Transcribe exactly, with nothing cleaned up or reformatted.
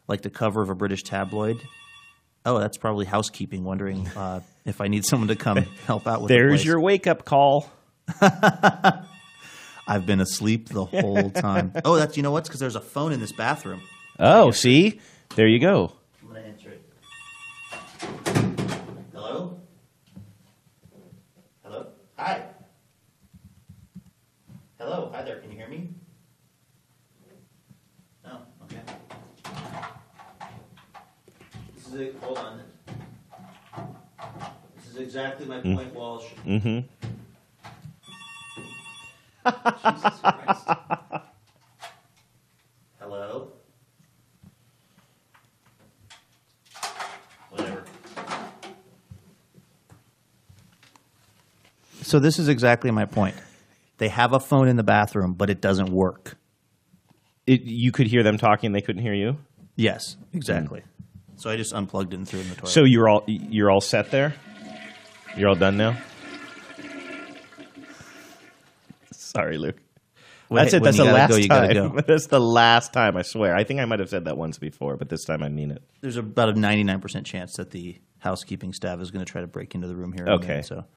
like the cover of a British tabloid. Oh, that's probably housekeeping, wondering uh, if I need someone to come help out with the There's place. your wake-up call. I've been asleep the whole time. Oh, that's you know what's because there's a phone in this bathroom. Oh, see? There you go. I'm gonna answer it. Hello? Hello? Hi. Hello. Hi there. Can you hear me? No. Okay. This is a, hold on. This is exactly my point, Walsh. Mm-hmm. Jesus Christ. Hello? Whatever. So this is exactly my point. They have a phone in the bathroom, but it doesn't work. It, you could hear them talking. They couldn't hear you. Yes, exactly. So I just unplugged it and threw it in the toilet. So you're all you're all set there. You're all done now. Sorry, Luke. When- That's it. when That's you the gotta last go, you gotta time. go. That's the last time. I swear. I think I might have said that once before, but this time I mean it. There's about a ninety-nine percent chance that the housekeeping staff is going to try to break into the room here. in a Okay. minute, so